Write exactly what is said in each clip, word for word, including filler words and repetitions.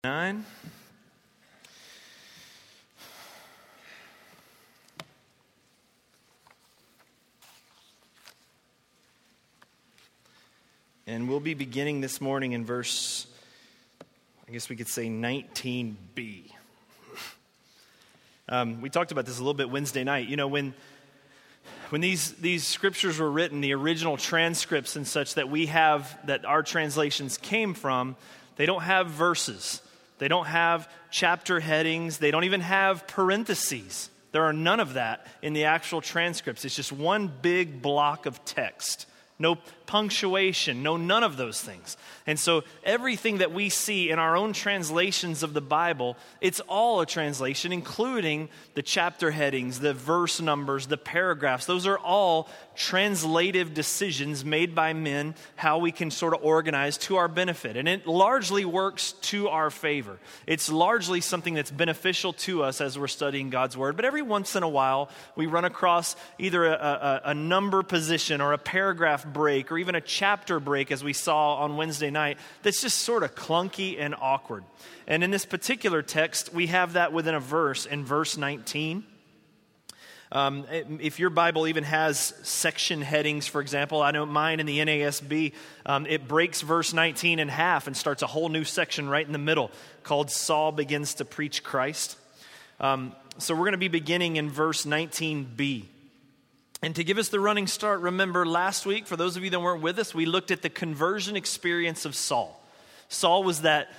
Nine. And we'll be beginning this morning in verse, I guess we could say nineteen b. Um, we talked about this a little bit Wednesday night. You know, when when these, these scriptures were written, the original transcripts and such that we have, that our translations came from, they don't have verses. They don't have chapter headings. They don't even have parentheses. There are none of that in the actual transcripts. It's just one big block of text. No punctuation, no none of those things. And so everything that we see in our own translations of the Bible, it's all a translation, including the chapter headings, the verse numbers, the paragraphs. Those are all translative decisions made by men, how we can sort of organize to our benefit. And it largely works to our favor. It's largely something that's beneficial to us as we're studying God's Word. But every once in a while, we run across either a, a, a number position or a paragraph break or even a chapter break, as we saw on Wednesday night, that's just sort of clunky and awkward. And in this particular text, we have that within a verse, in verse nineteen. Um, if your Bible even has section headings, for example, I know mine in the N A S B, um, it breaks verse nineteen in half and starts a whole new section right in the middle called Saul Begins to Preach Christ. Um, so we're going to be beginning in verse nineteen b. And to give us the running start, remember last week, for those of you that weren't with us, we looked at the conversion experience of Saul. Saul was that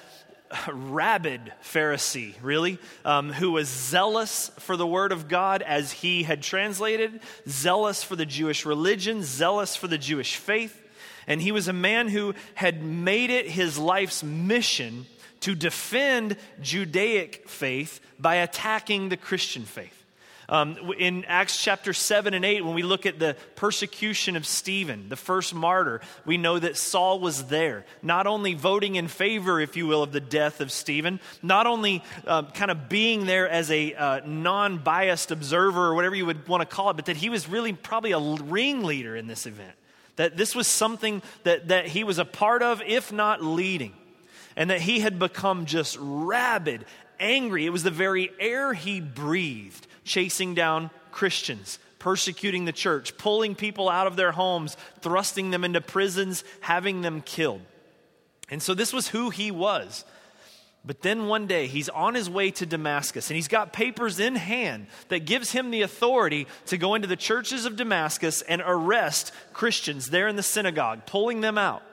rabid Pharisee, really, um, who was zealous for the word of God as he had translated, zealous for the Jewish religion, zealous for the Jewish faith. And he was a man who had made it his life's mission to defend Judaic faith by attacking the Christian faith. Um, in Acts chapter seven and eight, when we look at the persecution of Stephen, the first martyr, we know that Saul was there, not only voting in favor, if you will, of the death of Stephen, not only uh, kind of being there as a uh, non-biased observer or whatever you would want to call it, but that he was really probably a ringleader in this event, that this was something that, that he was a part of, if not leading, and that he had become just rabid, angry. It was the very air he breathed, chasing down Christians, persecuting the church, pulling people out of their homes, thrusting them into prisons, having them killed. And so this was who he was. But then one day he's on his way to Damascus, and he's got papers in hand that gives him the authority to go into the churches of Damascus and arrest Christians there in the synagogue, pulling them out.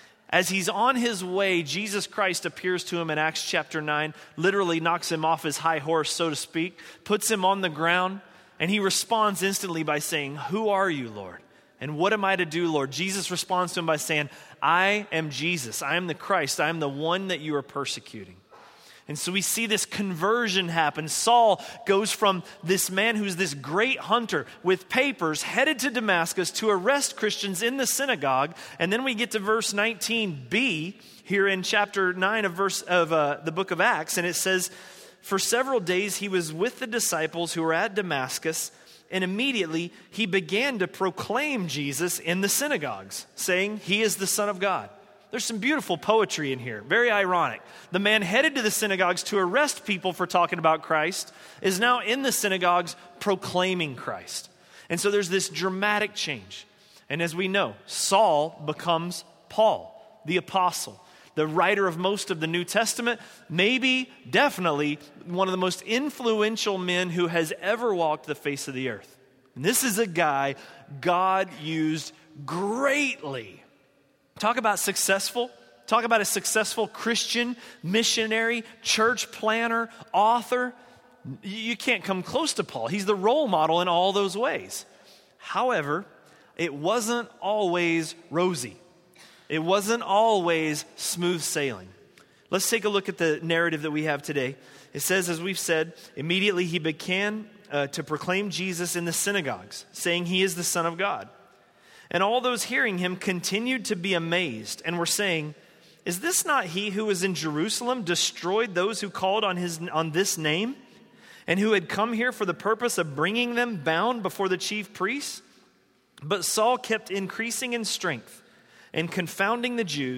As he's on his way, Jesus Christ appears to him in Acts chapter nine, literally knocks him off his high horse, so to speak, puts him on the ground, and he responds instantly by saying, "Who are you, Lord? And what am I to do, Lord?" Jesus responds to him by saying, "I am Jesus. I am the Christ. I am the one that you are persecuting." And so we see this conversion happen. Saul goes from this man who's this great hunter with papers headed to Damascus to arrest Christians in the synagogue. And then we get to verse nineteen b here in chapter nine of verse of uh, the book of Acts. And it says, "For several days he was with the disciples who were at Damascus, and immediately he began to proclaim Jesus in the synagogues, saying, 'He is the Son of God.'" There's some beautiful poetry in here. Very ironic. The man headed to the synagogues to arrest people for talking about Christ is now in the synagogues proclaiming Christ. And so there's this dramatic change. And as we know, Saul becomes Paul, the apostle, the writer of most of the New Testament, maybe, definitely, one of the most influential men who has ever walked the face of the earth. And this is a guy God used greatly. Talk about successful. Talk about a successful Christian, missionary, church planner, author. You can't come close to Paul. He's the role model in all those ways. However, it wasn't always rosy. It wasn't always smooth sailing. Let's take a look at the narrative that we have today. It says, as we've said, immediately he began uh, to proclaim Jesus in the synagogues, saying he is the Son of God. And all those hearing him continued to be amazed and were saying, "Is this not he who was in Jerusalem, destroyed those who called on his on this name, and who had come here for the purpose of bringing them bound before the chief priests?" But Saul kept increasing in strength and confounding the Jews,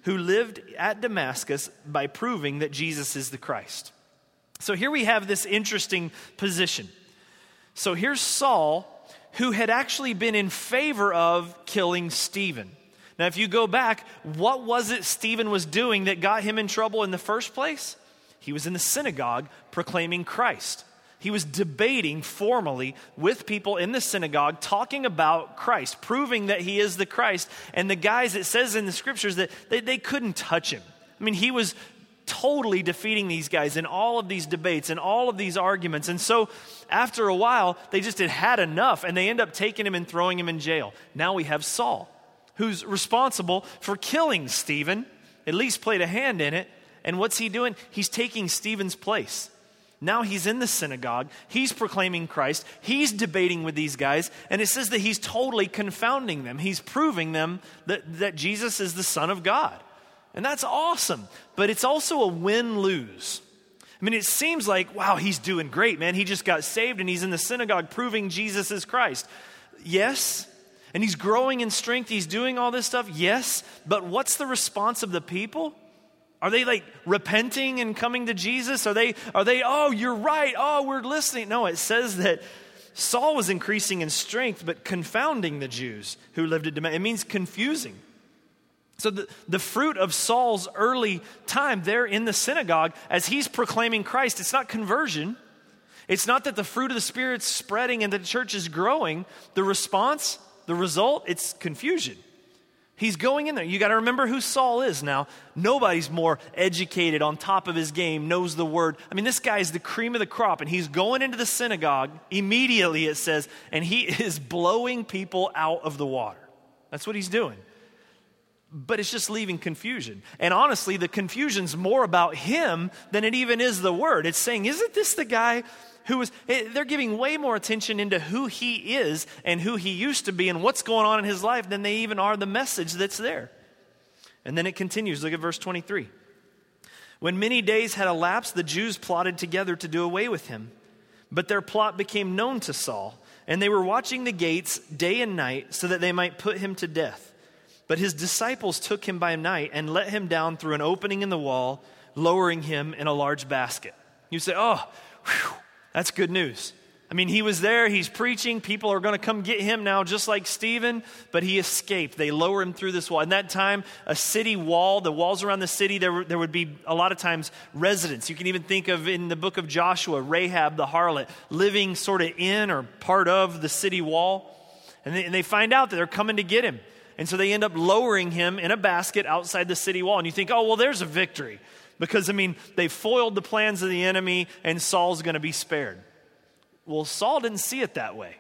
who lived at Damascus by proving that Jesus is the Christ. So here we have this interesting position. So here's Saul, who had actually been in favor of killing Stephen. Now, if you go back, what was it Stephen was doing that got him in trouble in the first place? He was in the synagogue proclaiming Christ. He was debating formally with people in the synagogue, talking about Christ, proving that he is the Christ. And the guys, it says in the scriptures that they, they couldn't touch him. I mean, he was totally defeating these guys in all of these debates and all of these arguments. And so after a while, they just had had enough, and they end up taking him and throwing him in jail. Now we have Saul, who's responsible for killing Stephen, at least played a hand in it. And what's he doing? He's taking Stephen's place. Now he's in the synagogue, he's proclaiming Christ, he's debating with these guys, and it says that he's totally confounding them. He's proving them that, that Jesus is the Son of God. And that's awesome, but it's also a win-lose. I mean, it seems like, wow, he's doing great, man. He just got saved and he's in the synagogue proving Jesus is Christ. Yes, and he's growing in strength, he's doing all this stuff, yes, but what's the response of the people? Are they like repenting and coming to Jesus? Are they, are they, oh, you're right, oh, we're listening? No, it says that Saul was increasing in strength, but confounding the Jews who lived at Damascus. It means confusing. So the, the fruit of Saul's early time there in the synagogue, as he's proclaiming Christ, it's not conversion. It's not that the fruit of the Spirit's spreading and the church is growing. The response, the result, it's confusion. He's going in there. You got to remember who Saul is now. Nobody's more educated, on top of his game, knows the word. I mean, this guy is the cream of the crop, and he's going into the synagogue immediately, it says, and he is blowing people out of the water. That's what he's doing. But it's just leaving confusion. And honestly, the confusion's more about him than it even is the word. It's saying, isn't this the guy who was, they're giving way more attention into who he is and who he used to be and what's going on in his life than they even are the message that's there. And then it continues. Look at verse twenty-three. When many days had elapsed, the Jews plotted together to do away with him. But their plot became known to Saul, and they were watching the gates day and night so that they might put him to death. But his disciples took him by night and let him down through an opening in the wall, lowering him in a large basket. You say, oh, whew, that's good news. I mean, he was there, he's preaching, people are going to come get him now just like Stephen, but he escaped. They lower him through this wall. In that time, a city wall, the walls around the city, there, were, there would be a lot of times residents. You can even think of in the book of Joshua, Rahab the harlot, living sort of in or part of the city wall. And they, and they find out that they're coming to get him. And so they end up lowering him in a basket outside the city wall. And you think, oh, well, there's a victory. Because, I mean, they foiled the plans of the enemy and Saul's going to be spared. Well, Saul didn't see it that way.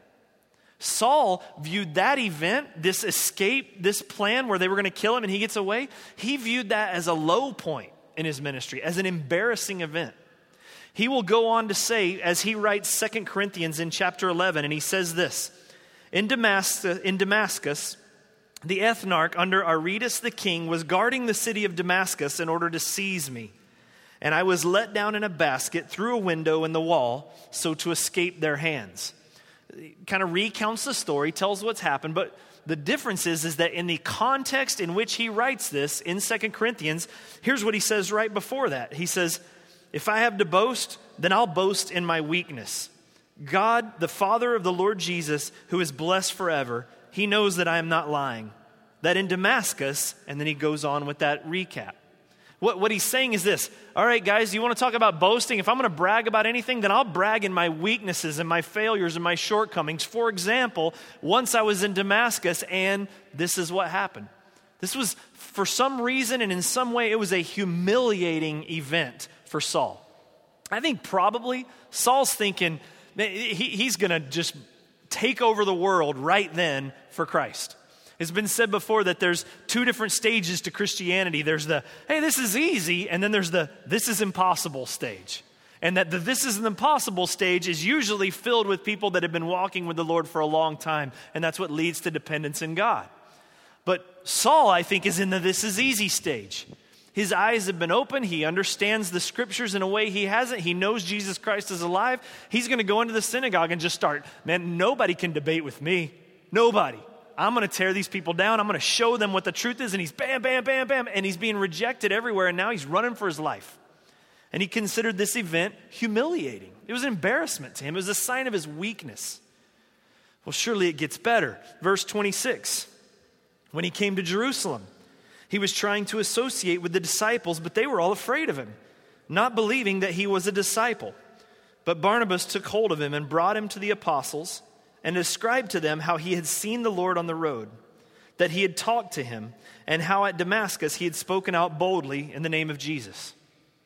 Saul viewed that event, this escape, this plan where they were going to kill him and he gets away, he viewed that as a low point in his ministry, as an embarrassing event. He will go on to say, as he writes Second Corinthians in chapter eleven, and he says this, in Damascus, in Damascus, the ethnarch under Aretas the king was guarding the city of Damascus in order to seize me. And I was let down in a basket through a window in the wall, so to escape their hands. It kind of recounts the story, tells what's happened, but the difference is, is that in the context in which he writes this in Second Corinthians, here's what he says right before that. He says, if I have to boast, then I'll boast in my weakness. God, the Father of the Lord Jesus, who is blessed forever, he knows that I am not lying. That in Damascus, and then he goes on with that recap. What, what he's saying is this, all right, guys, you want to talk about boasting? If I'm going to brag about anything, then I'll brag in my weaknesses and my failures and my shortcomings. For example, once I was in Damascus, and this is what happened. This was, for some reason and in some way, it was a humiliating event for Saul. I think probably Saul's thinking, he, he's going to just take over the world right then for Christ. It's been said before that there's two different stages to Christianity. There's the, hey, this is easy, and then there's the, this is impossible stage. And that the this is an impossible stage is usually filled with people that have been walking with the Lord for a long time, and that's what leads to dependence in God. But Saul, I think, is in the this is easy stage. His eyes have been opened. He understands the scriptures in a way he hasn't. He knows Jesus Christ is alive. He's going to go into the synagogue and just start, man, nobody can debate with me. Nobody. I'm going to tear these people down. I'm going to show them what the truth is. And he's bam, bam, bam, bam. And he's being rejected everywhere. And now he's running for his life. And he considered this event humiliating. It was an embarrassment to him. It was a sign of his weakness. Well, surely it gets better. Verse twenty-six. When he came to Jerusalem, he was trying to associate with the disciples, but they were all afraid of him, not believing that he was a disciple. But Barnabas took hold of him and brought him to the apostles and described to them how he had seen the Lord on the road, that he had talked to him, and how at Damascus he had spoken out boldly in the name of Jesus.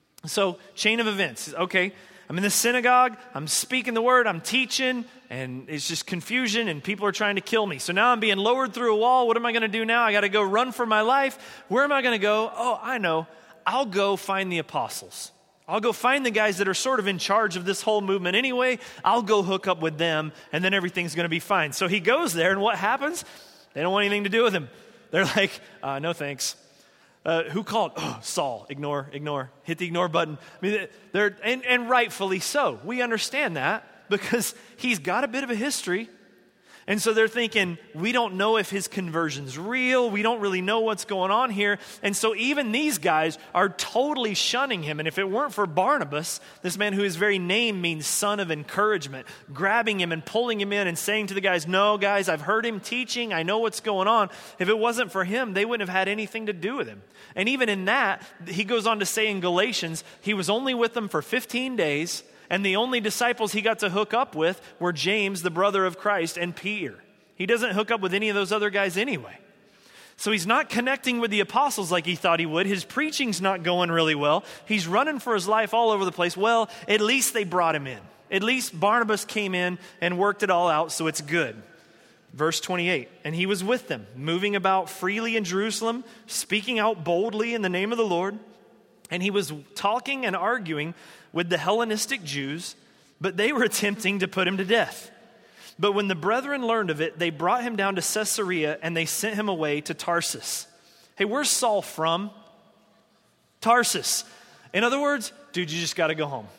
So, chain of events. Okay, I'm in the synagogue, I'm speaking the word, I'm teaching, and it's just confusion, and people are trying to kill me. So now I'm being lowered through a wall. What am I going to do now? I got to go run for my life. Where am I going to go? Oh, I know. I'll go find the apostles. I'll go find the guys that are sort of in charge of this whole movement anyway. I'll go hook up with them, and then everything's going to be fine. So he goes there, and what happens? They don't want anything to do with him. They're like, uh, no thanks. Uh, who called? Oh, Saul. Ignore, ignore. Hit the ignore button. I mean, they're and, and rightfully so. We understand that because he's got a bit of a history. And so they're thinking, we don't know if his conversion's real. We don't really know what's going on here. And so even these guys are totally shunning him. And if it weren't for Barnabas, this man whose very name means son of encouragement, grabbing him and pulling him in and saying to the guys, no, guys, I've heard him teaching. I know what's going on. If it wasn't for him, they wouldn't have had anything to do with him. And even in that, he goes on to say in Galatians, he was only with them for fifteen days. And the only disciples he got to hook up with were James, the brother of Christ, and Peter. He doesn't hook up with any of those other guys anyway. So he's not connecting with the apostles like he thought he would. His preaching's not going really well. He's running for his life all over the place. Well, at least they brought him in. At least Barnabas came in and worked it all out, so it's good. Verse twenty-eight, and he was with them, moving about freely in Jerusalem, speaking out boldly in the name of the Lord. And he was talking and arguing with the Hellenistic Jews, but they were attempting to put him to death. But when the brethren learned of it, they brought him down to Caesarea, and they sent him away to Tarsus. Hey, where's Saul from? Tarsus. In other words, dude, you just got to go home.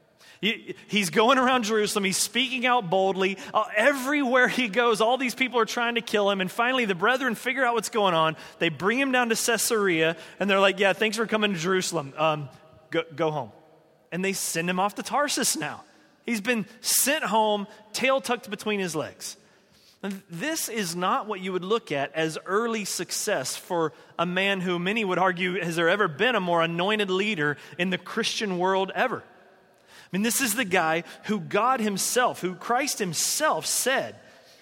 He's going around Jerusalem. He's speaking out boldly. Uh, everywhere he goes, all these people are trying to kill him. And finally, the brethren figure out what's going on. They bring him down to Caesarea, and they're like, yeah, thanks for coming to Jerusalem. Um, go, go home. And they send him off to Tarsus now. He's been sent home, tail tucked between his legs. And this is not what you would look at as early success for a man who many would argue, has there ever been a more anointed leader in the Christian world ever? I mean, this is the guy who God himself, who Christ himself said,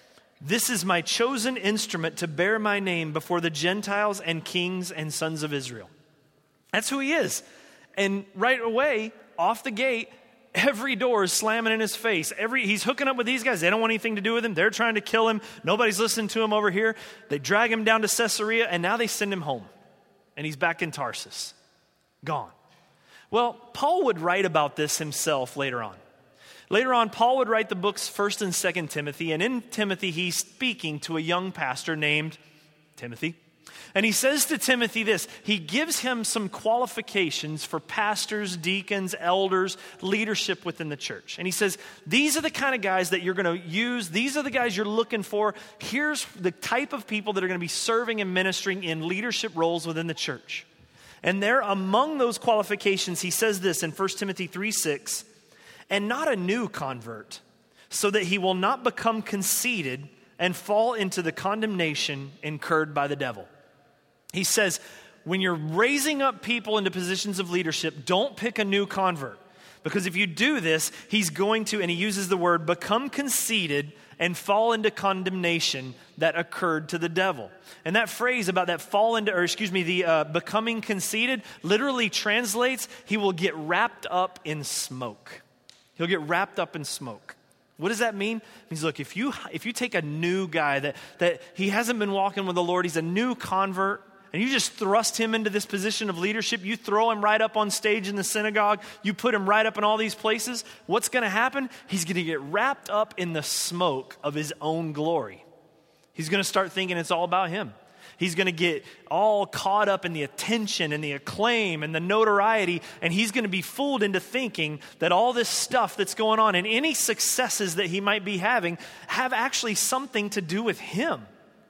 this is my chosen instrument to bear my name before the Gentiles and kings and sons of Israel. That's who he is. And right away, off the gate, every door is slamming in his face. Every He's hooking up with these guys. They don't want anything to do with him. They're trying to kill him. Nobody's listening to him over here. They drag him down to Caesarea, and now they send him home. And he's back in Tarsus. Gone. Well, Paul would write about this himself later on. Later on, Paul would write the books First and Second Timothy, and in Timothy, he's speaking to a young pastor named Timothy. And he says to Timothy this, he gives him some qualifications for pastors, deacons, elders, leadership within the church. And he says, these are the kind of guys that you're going to use. These are the guys you're looking for. Here's the type of people that are going to be serving and ministering in leadership roles within the church. And there, among those qualifications, he says this in First Timothy three six, and not a new convert, so that he will not become conceited and fall into the condemnation incurred by the devil. He says, when you're raising up people into positions of leadership, don't pick a new convert. Because if you do this, he's going to, and he uses the word, become conceited and fall into condemnation that occurred to the devil. And that phrase about that fall into, or excuse me, the uh, becoming conceited literally translates, he will get wrapped up in smoke. He'll get wrapped up in smoke. What does that mean? It means, look, if you if you take a new guy that, that he hasn't been walking with the Lord, he's a new convert, and you just thrust him into this position of leadership, you throw him right up on stage in the synagogue, you put him right up in all these places, what's going to happen? He's going to get wrapped up in the smoke of his own glory. He's going to start thinking it's all about him. He's going to get all caught up in the attention and the acclaim and the notoriety, and he's going to be fooled into thinking that all this stuff that's going on and any successes that he might be having have actually something to do with him.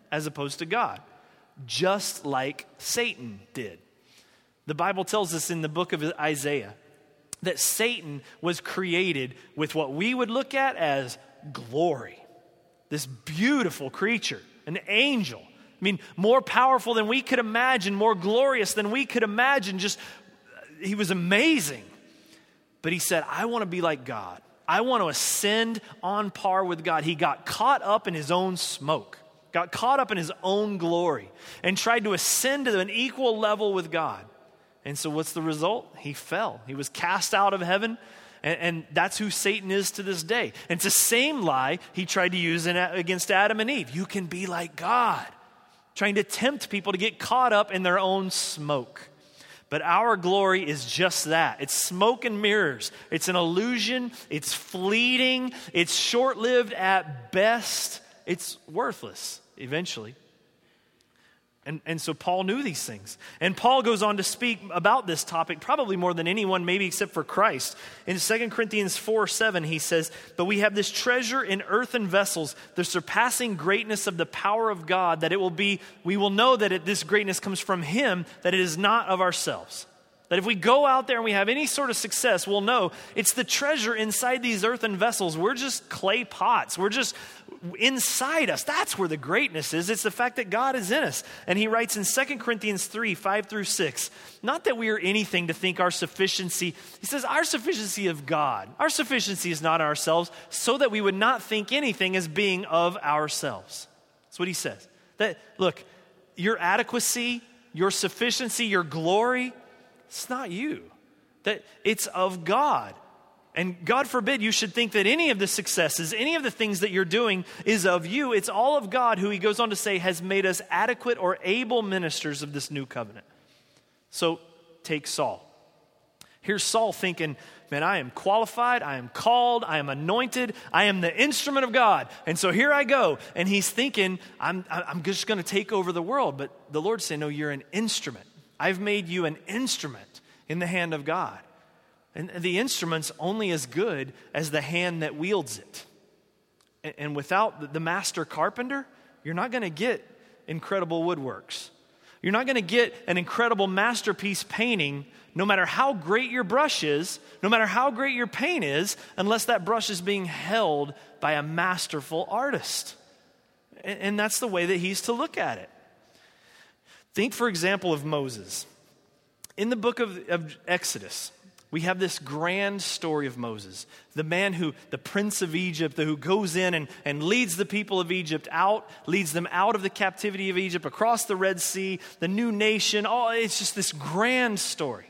as opposed to God, just like Satan did. The Bible tells us in the book of Isaiah that Satan was created with what we would look at as glory. This beautiful creature, an angel. I mean, more powerful than we could imagine, more glorious than we could imagine. Just, he was amazing. But he said, I want to be like God. I want to ascend on par with God. He got caught up in his own smoke, got caught up in his own glory, and tried to ascend to an equal level with God. And so what's the result? He fell. He was cast out of heaven, and, and that's who Satan is to this day. And it's the same lie he tried to use in, against Adam and Eve. You can be like God, trying to tempt people to get caught up in their own smoke. But our glory is just that. It's smoke and mirrors. It's an illusion. It's fleeting. It's short-lived at best. It's worthless eventually. And, and so Paul knew these things. And Paul goes on to speak about this topic probably more than anyone, maybe except for Christ. In Second Corinthians four seven, he says, but we have this treasure in earthen vessels, the surpassing greatness of the power of God, that it will be, we will know that it, this greatness comes from him, that it is not of ourselves. That if we go out there and we have any sort of success, we'll know it's the treasure inside these earthen vessels. We're just clay pots. We're just inside us. That's where the greatness is. It's the fact that God is in us. And he writes in Second Corinthians three, five through six, not that we are anything to think our sufficiency. He says our sufficiency of God. Our sufficiency is not ourselves, so that we would not think anything as being of ourselves. That's what he says. That, look, your adequacy, your sufficiency, your glory, it's not you. That it's of God. And God forbid you should think that any of the successes, any of the things that you're doing is of you. It's all of God, who he goes on to say has made us adequate or able ministers of this new covenant. So take Saul. Here's Saul thinking, man, I am qualified, I am called, I am anointed, I am the instrument of God. And so here I go. And he's thinking, I'm, I'm just going to take over the world. But the Lord's saying, no, you're an instrument. I've made you an instrument in the hand of God. And the instrument's only as good as the hand that wields it. And without the master carpenter, you're not going to get incredible woodworks. You're not going to get an incredible masterpiece painting, no matter how great your brush is, no matter how great your paint is, unless that brush is being held by a masterful artist. And that's the way that he's to look at it. Think, for example, of Moses. In the book of, of Exodus, we have this grand story of Moses, the man who, the prince of Egypt, who goes in and, and leads the people of Egypt out, leads them out of the captivity of Egypt, across the Red Sea, the new nation. Oh, it's just this grand story.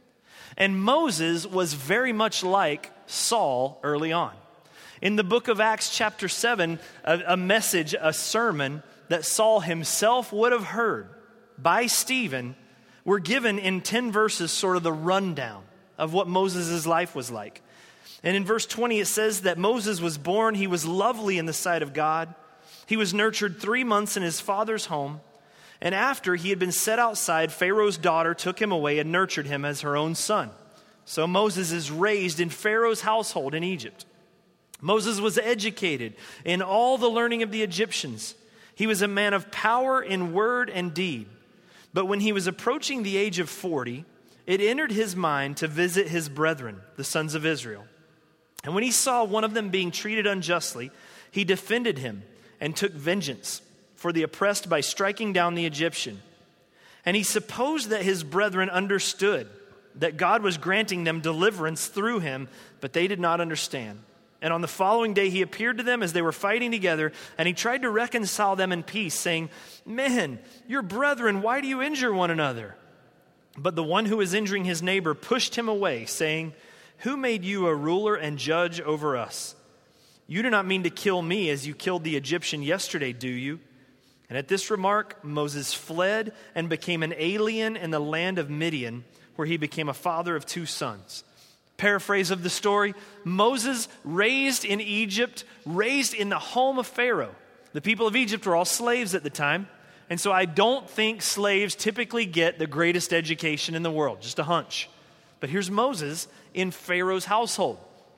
And Moses was very much like Saul early on. In the book of Acts chapter seven, a, a message, a sermon that Saul himself would have heard by Stephen, were given in ten verses, sort of the rundown of what Moses' life was like. And in verse twenty, it says that Moses was born, he was lovely in the sight of God. He was nurtured three months in his father's home. And after he had been set outside, Pharaoh's daughter took him away and nurtured him as her own son. So Moses is raised in Pharaoh's household in Egypt. Moses was educated in all the learning of the Egyptians. He was a man of power in word and deed. But when he was approaching the age of forty, it entered his mind to visit his brethren, the sons of Israel. And when he saw one of them being treated unjustly, he defended him and took vengeance for the oppressed by striking down the Egyptian. And he supposed that his brethren understood that God was granting them deliverance through him, but they did not understand. And on the following day, he appeared to them as they were fighting together, and he tried to reconcile them in peace, saying, "Men, your brethren, why do you injure one another?" But the one who was injuring his neighbor pushed him away, saying, "Who made you a ruler and judge over us? You do not mean to kill me as you killed the Egyptian yesterday, do you?" And at this remark, Moses fled and became an alien in the land of Midian, where he became a father of two sons. Paraphrase of the story, Moses raised in Egypt, raised in the home of Pharaoh. The people of Egypt were all slaves at the time. And so I don't think slaves typically get the greatest education in the world, just a hunch. But here's Moses in Pharaoh's household.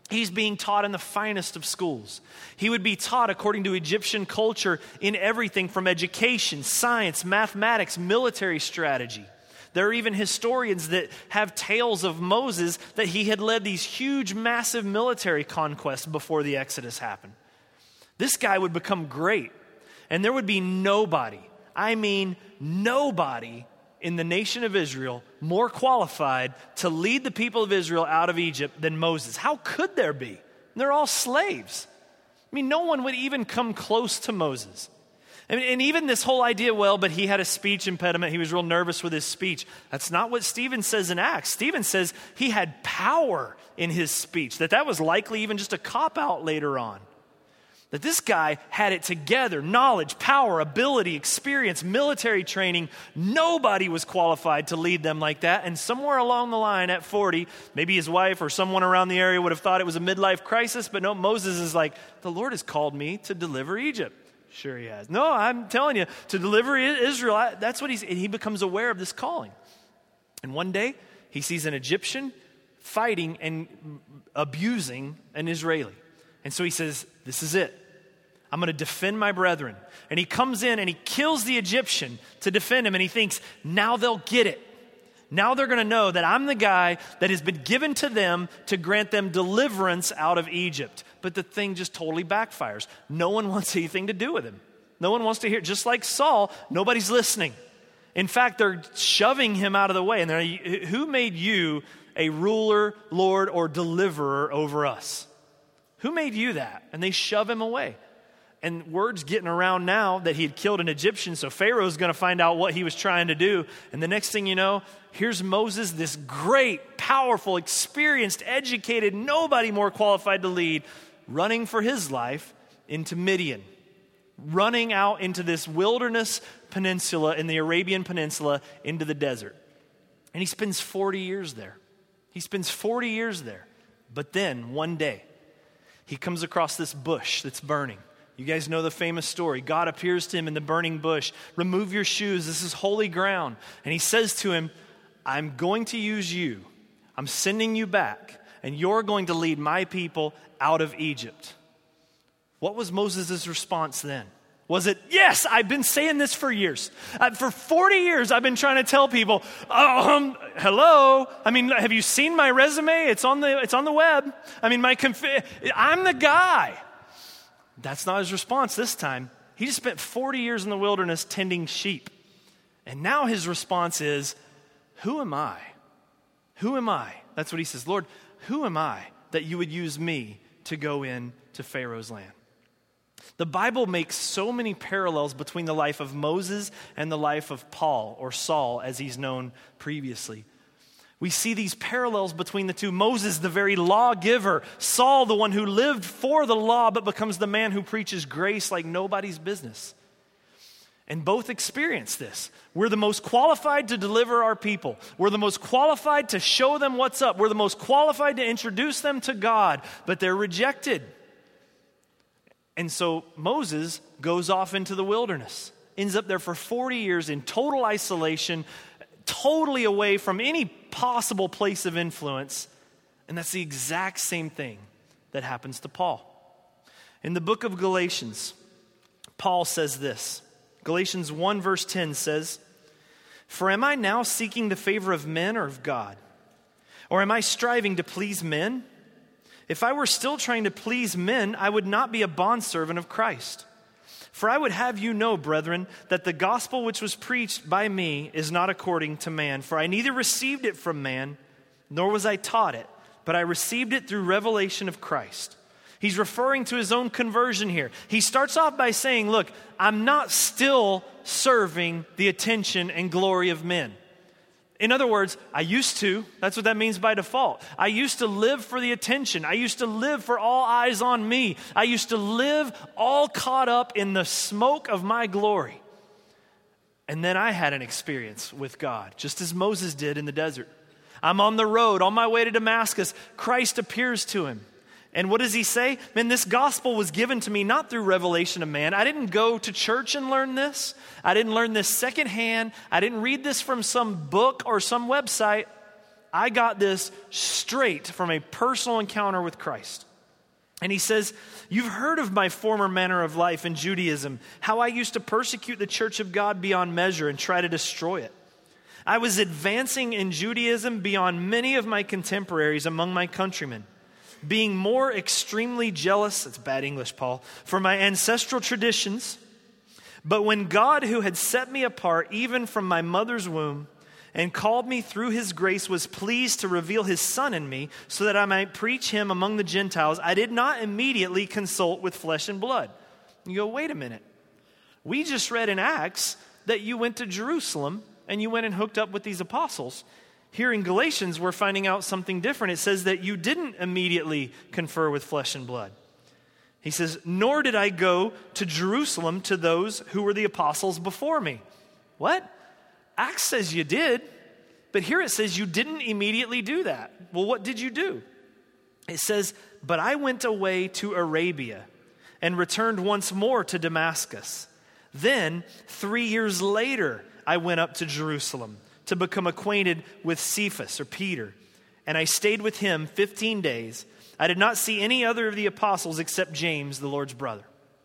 He's being taught in the finest of schools. He would be taught according to Egyptian culture in everything from education, science, mathematics, military strategy. There are even historians that have tales of Moses that he had led these huge, massive military conquests before the Exodus happened. This guy would become great, and there would be nobody, I mean nobody, in the nation of Israel more qualified to lead the people of Israel out of Egypt than Moses. How could there be? They're all slaves. I mean, no one would even come close to Moses. I mean, and even this whole idea, well, but he had a speech impediment. He was real nervous with his speech. That's not what Stephen says in Acts. Stephen says he had power in his speech, that that was likely even just a cop-out later on. That this guy had it together, knowledge, power, ability, experience, military training. Nobody was qualified to lead them like that. And somewhere along the line at forty, maybe his wife or someone around the area would have thought it was a midlife crisis, but no, Moses is like, the Lord has called me to deliver Egypt. Sure he has. No, I'm telling you, to deliver Israel, I, that's what he's, and he becomes aware of this calling. And one day, he sees an Egyptian fighting and abusing an Israeli. And so he says, this is it. I'm going to defend my brethren. And he comes in and he kills the Egyptian to defend him. And he thinks, now they'll get it. Now they're going to know that I'm the guy that has been given to them to grant them deliverance out of Egypt. But the thing just totally backfires. No one wants anything to do with him. No one wants to hear. Just like Saul, nobody's listening. In fact, they're shoving him out of the way. And they're like, who made you a ruler, Lord, or deliverer over us? Who made you that? And they shove him away. And word's getting around now that he had killed an Egyptian, so Pharaoh's going to find out what he was trying to do. And the next thing you know, here's Moses, this great, powerful, experienced, educated, nobody more qualified to lead, running for his life into Midian, running out into this wilderness peninsula in the Arabian Peninsula into the desert. And he spends forty years there. He spends forty years there. But then, one day, he comes across this bush that's burning. You guys know the famous story. God appears to him in the burning bush. Remove your shoes. This is holy ground. And he says to him, I'm going to use you. I'm sending you back. And you're going to lead my people out of Egypt. What was Moses' response then? Was it, yes, I've been saying this for years. Uh, for forty years, I've been trying to tell people, um, hello? I mean, have you seen my resume? It's on the, it's on the web. I mean, my conf- I'm the guy. That's not his response this time. He just spent forty years in the wilderness tending sheep. And now his response is, who am I? Who am I? That's what he says. Lord, who am I that you would use me to go in to Pharaoh's land? The Bible makes so many parallels between the life of Moses and the life of Paul, or Saul, as he's known previously. We see these parallels between the two. Moses, the very lawgiver. Saul, the one who lived for the law, but becomes the man who preaches grace like nobody's business. And both experience this. We're the most qualified to deliver our people. We're the most qualified to show them what's up. We're the most qualified to introduce them to God, but they're rejected. And so Moses goes off into the wilderness, ends up there for forty years in total isolation, totally away from any possible place of influence. And that's the exact same thing that happens to Paul. In the book of Galatians, Paul says this. Galatians one verse ten says, "For am I now seeking the favor of men or of God? Or am I striving to please men? If I were still trying to please men, I would not be a bondservant of Christ. For I would have you know, brethren, that the gospel which was preached by me is not according to man. For I neither received it from man, nor was I taught it, but I received it through revelation of Christ." He's referring to his own conversion here. He starts off by saying, look, I'm not still serving the attention and glory of men. In other words, I used to. That's what that means by default. I used to live for the attention. I used to live for all eyes on me. I used to live all caught up in the smoke of my glory. And then I had an experience with God, just as Moses did in the desert. I'm on the road, on my way to Damascus. Christ appears to him. And what does he say? Man, this gospel was given to me not through revelation of man. I didn't go to church and learn this. I didn't learn this secondhand. I didn't read this from some book or some website. I got this straight from a personal encounter with Christ. And he says, you've heard of my former manner of life in Judaism, how I used to persecute the church of God beyond measure and try to destroy it. I was advancing in Judaism beyond many of my contemporaries among my countrymen, being more extremely jealous, that's bad English, Paul, for my ancestral traditions. But when God, who had set me apart even from my mother's womb, and called me through his grace, was pleased to reveal his Son in me so that I might preach him among the Gentiles, I did not immediately consult with flesh and blood. You go, wait a minute. We just read in Acts that you went to Jerusalem and you went and hooked up with these apostles. Here in Galatians, we're finding out something different. It says that you didn't immediately confer with flesh and blood. He says, nor did I go to Jerusalem to those who were the apostles before me. What? Acts says you did, but here it says you didn't immediately do that. Well, what did you do? It says, but I went away to Arabia and returned once more to Damascus. Then, three years later, I went up to Jerusalem to become acquainted with Cephas or Peter, and I stayed with him fifteen days. I did not see any other of the apostles except James, the Lord's brother.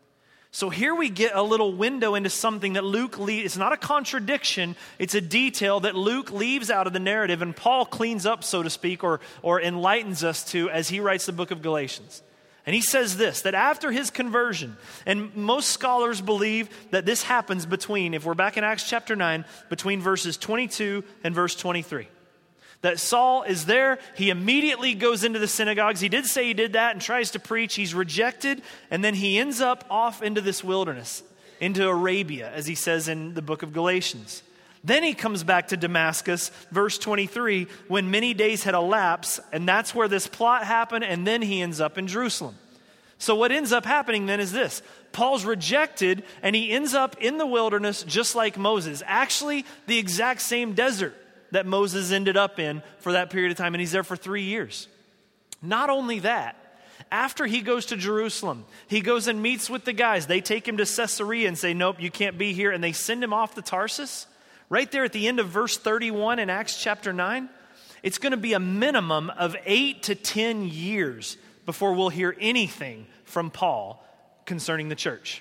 So here we get a little window into something that Luke leaves. It's not a contradiction. It's a detail that Luke leaves out of the narrative and Paul cleans up, so to speak, or, or enlightens us to as he writes the book of Galatians. And he says this, that after his conversion, and most scholars believe that this happens between, if we're back in Acts chapter nine, between verses twenty-two and verse twenty-three. That Saul is there, he immediately goes into the synagogues. He did say he did that and tries to preach. He's rejected, and then he ends up off into this wilderness, into Arabia, as he says in the book of Galatians. Then he comes back to Damascus, verse twenty-three, when many days had elapsed, and that's where this plot happened, and then he ends up in Jerusalem. So what ends up happening then is this. Paul's rejected, and he ends up in the wilderness just like Moses. Actually, the exact same desert that Moses ended up in for that period of time, and he's there for three years. Not only that, after he goes to Jerusalem, he goes and meets with the guys. They take him to Caesarea and say, nope, you can't be here, and they send him off to Tarsus. Right there at the end of verse thirty-one in Acts chapter nine, it's going to be a minimum of eight to ten years before we'll hear anything from Paul concerning the church.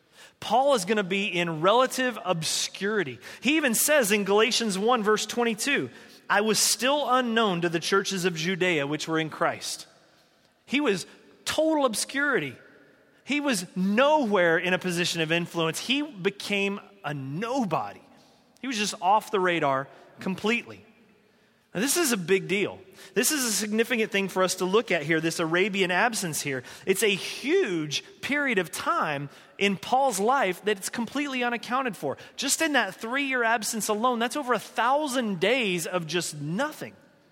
Paul is going to be in relative obscurity. He even says in Galatians one, verse twenty-two, I was still unknown to the churches of Judea which were in Christ. He was total obscurity. He was nowhere in a position of influence. He became a nobody. He was just off the radar completely. Now, this is a big deal. This is a significant thing for us to look at here, this Arabian absence here. It's a huge period of time in Paul's life that it's completely unaccounted for. Just in that three-year absence alone, that's over a thousand days of just nothing.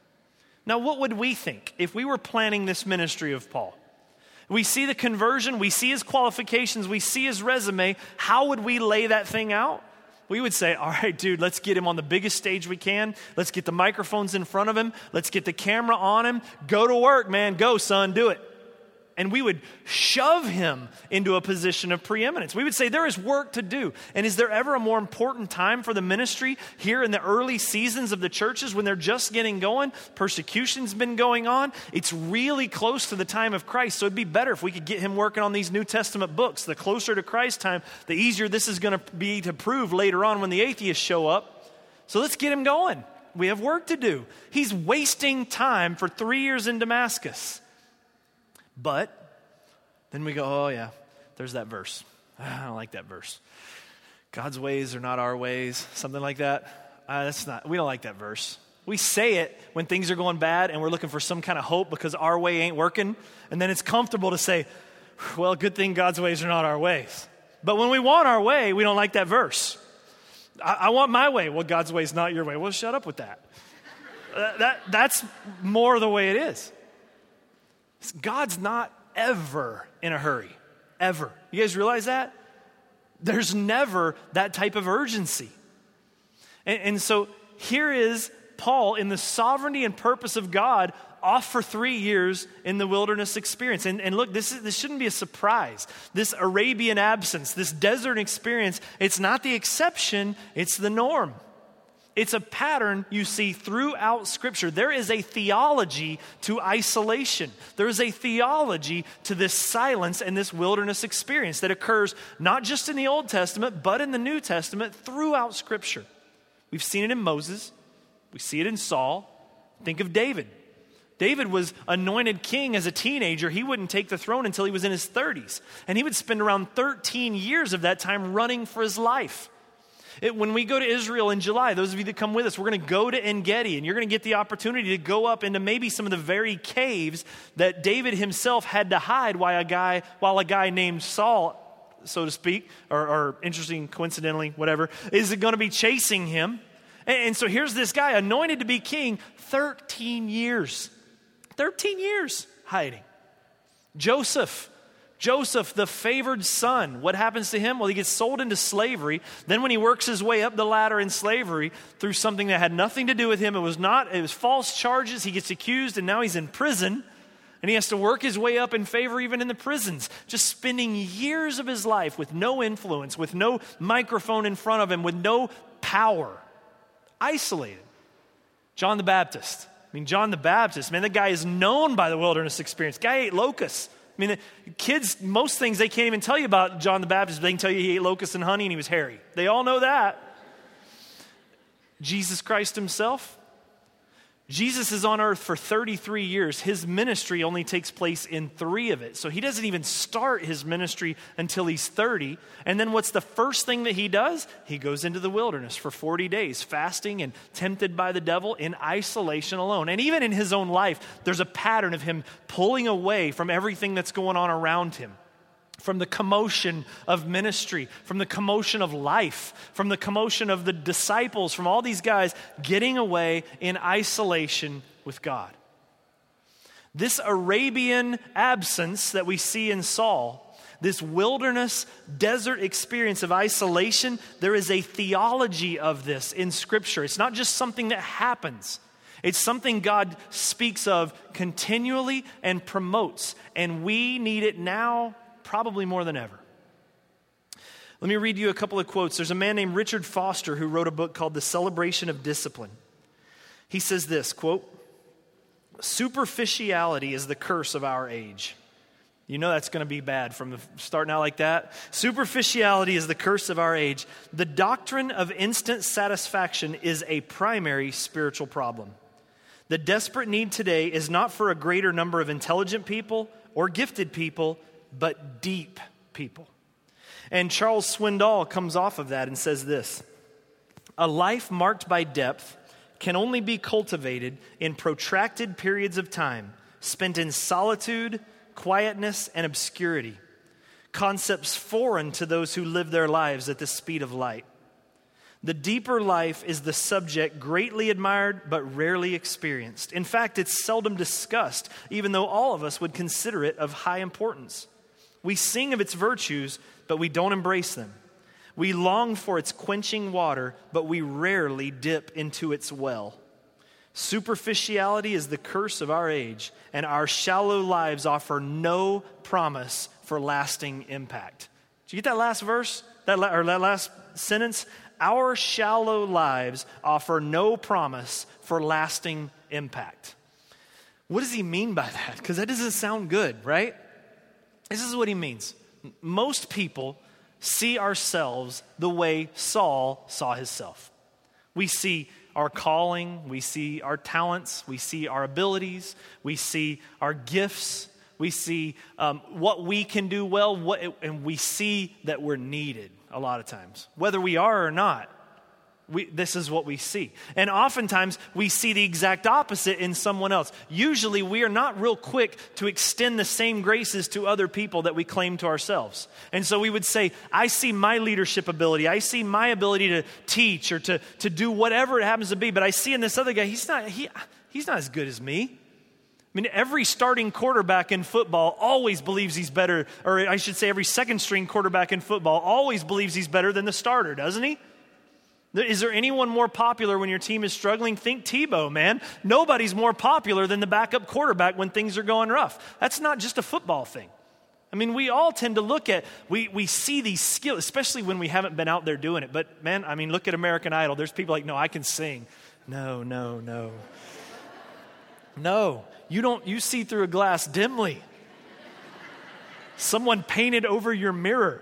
Now, what would we think if we were planning this ministry of Paul? We see the conversion, we see his qualifications, we see his resume. How would we lay that thing out? We would say, all right, dude, let's get him on the biggest stage we can. Let's get the microphones in front of him. Let's get the camera on him. Go to work, man. Go, son. Do it. And we would shove him into a position of preeminence. We would say there is work to do. And is there ever a more important time for the ministry here in the early seasons of the churches when they're just getting going? Persecution's been going on. It's really close to the time of Christ. So it'd be better if we could get him working on these New Testament books. The closer to Christ time, the easier this is going to be to prove later on when the atheists show up. So let's get him going. We have work to do. He's wasting time for three years in Damascus. But then we go, oh yeah, there's that verse. I don't like that verse. God's ways are not our ways, something like that. Uh, that's not. We don't like that verse. We say it when things are going bad and we're looking for some kind of hope because our way ain't working. And then it's comfortable to say, well, good thing God's ways are not our ways. But when we want our way, we don't like that verse. I, I want my way. Well, God's way is not your way. Well, shut up with that. Uh, that that's more the way it is. God's not ever in a hurry, ever. You guys realize that? There's never that type of urgency. And, and so here is Paul in the sovereignty and purpose of God off for three years in the wilderness experience. And, and look, this, is, this shouldn't be a surprise. This Arabian absence, this desert experience, it's not the exception, it's the norm. It's a pattern you see throughout Scripture. There is a theology to isolation. There is a theology to this silence and this wilderness experience that occurs not just in the Old Testament, but in the New Testament throughout Scripture. We've seen it in Moses. We see it in Saul. Think of David. David was anointed king as a teenager. He wouldn't take the throne until he was in his thirties. And he would spend around thirteen years of that time running for his life. It, when we go to Israel in July, those of you that come with us, we're going to go to En-Gedi, and you're going to get the opportunity to go up into maybe some of the very caves that David himself had to hide while a guy, while a guy named Saul, so to speak, or, or interesting, coincidentally, whatever, is going to be chasing him. And, and so here's this guy anointed to be king, thirteen years. thirteen years hiding. Joseph. Joseph, the favored son, what happens to him? Well, he gets sold into slavery. Then when he works his way up the ladder in slavery through something that had nothing to do with him, it was not, it was false charges. He gets accused and now he's in prison. And he has to work his way up in favor even in the prisons, just spending years of his life with no influence, with no microphone in front of him, with no power, isolated. John the Baptist. I mean, John the Baptist, man, that guy is known by the wilderness experience. Guy ate locusts. I mean, the kids, most things they can't even tell you about John the Baptist, but they can tell you he ate locusts and honey and he was hairy. They all know that. Jesus Christ himself. Jesus is on earth for thirty-three years. His ministry only takes place in three of it. So he doesn't even start his ministry until he's thirty. And then what's the first thing that he does? He goes into the wilderness for forty days, fasting and tempted by the devil in isolation alone. And even in his own life, there's a pattern of him pulling away from everything that's going on around him. From the commotion of ministry, from the commotion of life, from the commotion of the disciples, from all these guys getting away in isolation with God. This Arabian absence that we see in Saul, this wilderness desert experience of isolation, there is a theology of this in Scripture. It's not just something that happens. It's something God speaks of continually and promotes, and we need it now probably more than ever. Let me read you a couple of quotes. There's a man named Richard Foster who wrote a book called The Celebration of Discipline. He says this, quote, "Superficiality is the curse of our age." You know that's going to be bad from the starting out like that. Superficiality is the curse of our age. The doctrine of instant satisfaction is a primary spiritual problem. The desperate need today is not for a greater number of intelligent people or gifted people, but deep people. And Charles Swindoll comes off of that and says this: "A life marked by depth can only be cultivated in protracted periods of time, spent in solitude, quietness, and obscurity, concepts foreign to those who live their lives at the speed of light. The deeper life is the subject greatly admired but rarely experienced. In fact, it's seldom discussed, even though all of us would consider it of high importance. We sing of its virtues, but we don't embrace them. We long for its quenching water, but we rarely dip into its well. Superficiality is the curse of our age, and our shallow lives offer no promise for lasting impact." Did you get that last verse? That la- or that last sentence? Our shallow lives offer no promise for lasting impact. What does he mean by that? Because that doesn't sound good, right? This is what he means. Most people see ourselves the way Saul saw himself. We see our calling, we see our talents, we see our abilities, we see our gifts, we see um, what we can do well, what, and we see that we're needed a lot of times. Whether we are or not, we, this is what we see. And oftentimes, we see the exact opposite in someone else. Usually, we are not real quick to extend the same graces to other people that we claim to ourselves. And so we would say, I see my leadership ability. I see my ability to teach or to, to do whatever it happens to be. But I see in this other guy, he's not, he, he's not as good as me. I mean, every starting quarterback in football always believes he's better, or I should say every second string quarterback in football always believes he's better than the starter, doesn't he? Is there anyone more popular when your team is struggling? Think Tebow, man. Nobody's more popular than the backup quarterback when things are going rough. That's not just a football thing. I mean, we all tend to look at, we, we see these skills, especially when we haven't been out there doing it. But man, I mean, look at American Idol. There's people like, no, I can sing. No, no, no. No, you don't, you see through a glass dimly. Someone painted over your mirror.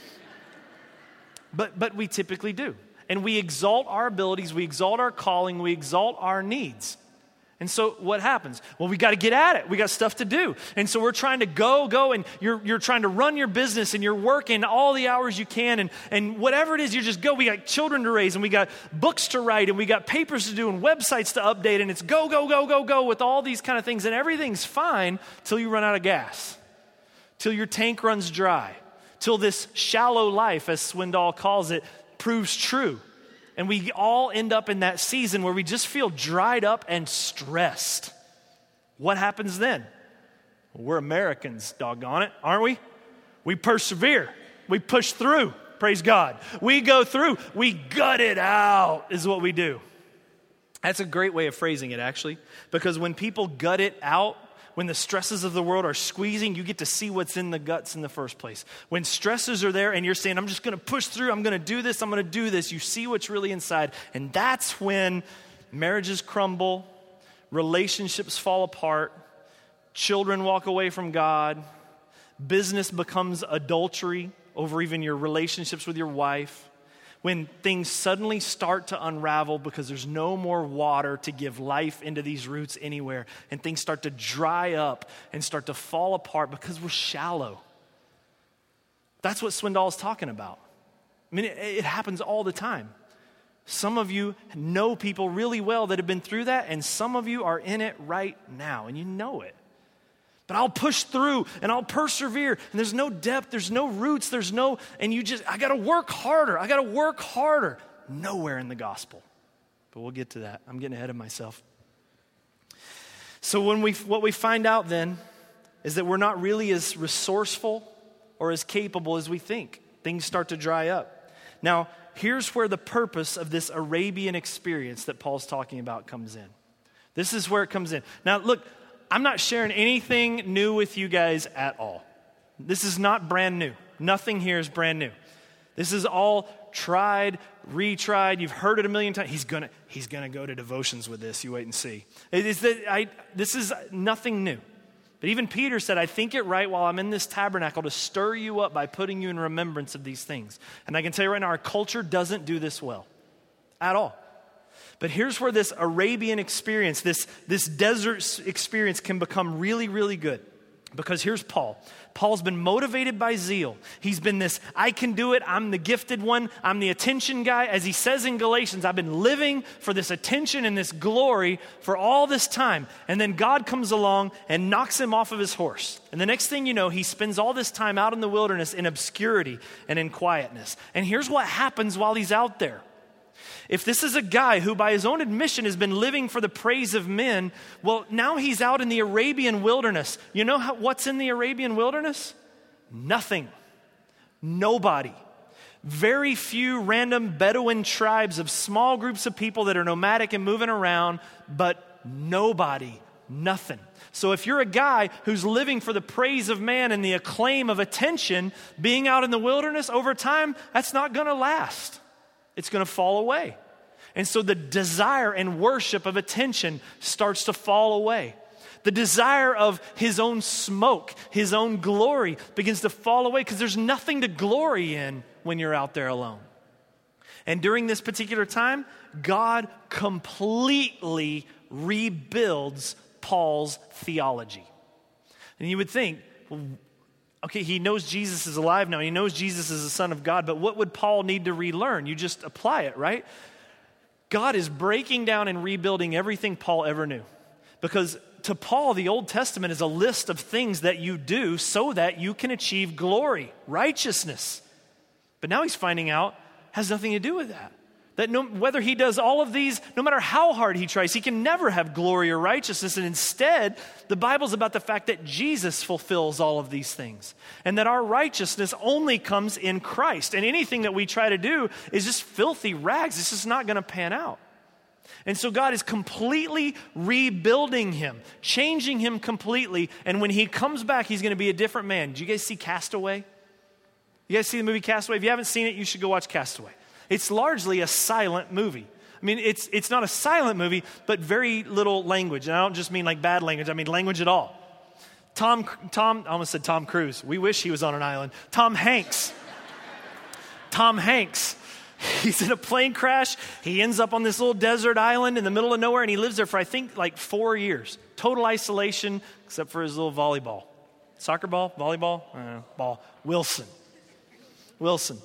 But but we typically do. And we exalt our abilities, we exalt our calling, we exalt our needs. And so what happens? Well, we got to get at it. We got stuff to do. And so we're trying to go, go, and you're you're trying to run your business, and you're working all the hours you can, and, and whatever it is, you just go. We got children to raise, and we got books to write, and we got papers to do, and websites to update, and it's go, go, go, go, go with all these kind of things, and everything's fine till you run out of gas, till your tank runs dry, till this shallow life, as Swindoll calls it, proves true. And we all end up in that season where we just feel dried up and stressed. What happens then? Well, we're Americans, doggone it, aren't we? We persevere. We push through, praise God. We go through. We gut it out is what we do. That's a great way of phrasing it, actually, because when people gut it out, when the stresses of the world are squeezing, you get to see what's in the guts in the first place. When stresses are there and you're saying, I'm just going to push through, I'm going to do this, I'm going to do this, you see what's really inside. And that's when marriages crumble, relationships fall apart, children walk away from God, business becomes adultery over even your relationships with your wife. When things suddenly start to unravel because there's no more water to give life into these roots anywhere, and things start to dry up and start to fall apart because we're shallow. That's what Swindoll is talking about. I mean, it, it happens all the time. Some of you know people really well that have been through that, and some of you are in it right now, and you know it. But I'll push through and I'll persevere. And there's no depth, there's no roots, there's no, and you just, I got to work harder. I got to work harder. Nowhere in the gospel. But we'll get to that. I'm getting ahead of myself. So when we, what we find out then is that we're not really as resourceful or as capable as we think. Things start to dry up. Now, here's where the purpose of this Arabian experience that Paul's talking about comes in. This is where it comes in. Now, look, I'm not sharing anything new with you guys at all. This is not brand new. Nothing here is brand new. This is all tried, retried. You've heard it a million times. He's gonna, he's gonna go to devotions with this. You wait and see. It is that I, this is nothing new. But even Peter said, I think it right while I'm in this tabernacle to stir you up by putting you in remembrance of these things. And I can tell you right now, our culture doesn't do this well at all. But here's where this Arabian experience, this, this desert experience can become really, really good. Because here's Paul. Paul's been motivated by zeal. He's been this, I can do it, I'm the gifted one, I'm the attention guy. As he says in Galatians, I've been living for this attention and this glory for all this time. And then God comes along and knocks him off of his horse. And the next thing you know, he spends all this time out in the wilderness in obscurity and in quietness. And here's what happens while he's out there. If this is a guy who by his own admission has been living for the praise of men, well, now he's out in the Arabian wilderness. You know how, what's in the Arabian wilderness? Nothing. Nobody. Very few random Bedouin tribes of small groups of people that are nomadic and moving around, but nobody, nothing. So if you're a guy who's living for the praise of man and the acclaim of attention, being out in the wilderness over time, that's not going to last. It's going to fall away. And so the desire and worship of attention starts to fall away. The desire of his own smoke, his own glory begins to fall away because there's nothing to glory in when you're out there alone. And during this particular time, God completely rebuilds Paul's theology. And you would think, well, okay, he knows Jesus is alive now. He knows Jesus is the Son of God, but what would Paul need to relearn? You just apply it, right? God is breaking down and rebuilding everything Paul ever knew. Because to Paul, the Old Testament is a list of things that you do so that you can achieve glory, righteousness. But now he's finding out has nothing to do with that. That no, whether he does all of these, no matter how hard he tries, he can never have glory or righteousness. And instead, the Bible's about the fact that Jesus fulfills all of these things. And that our righteousness only comes in Christ. And anything that we try to do is just filthy rags. It's just not going to pan out. And so God is completely rebuilding him, changing him completely. And when he comes back, he's going to be a different man. Did you guys see Castaway? You guys see the movie Castaway? If you haven't seen it, you should go watch Castaway. It's largely a silent movie. I mean, it's it's not a silent movie, but very little language. And I don't just mean like bad language. I mean language at all. Tom, Tom, I almost said Tom Cruise. We wish he was on an island. Tom Hanks. Tom Hanks. He's in a plane crash. He ends up on this little desert island in the middle of nowhere, and he lives there for, I think, like four years. Total isolation, except for his little volleyball. Soccer ball? Volleyball? I don't know. Ball. Wilson. Wilson.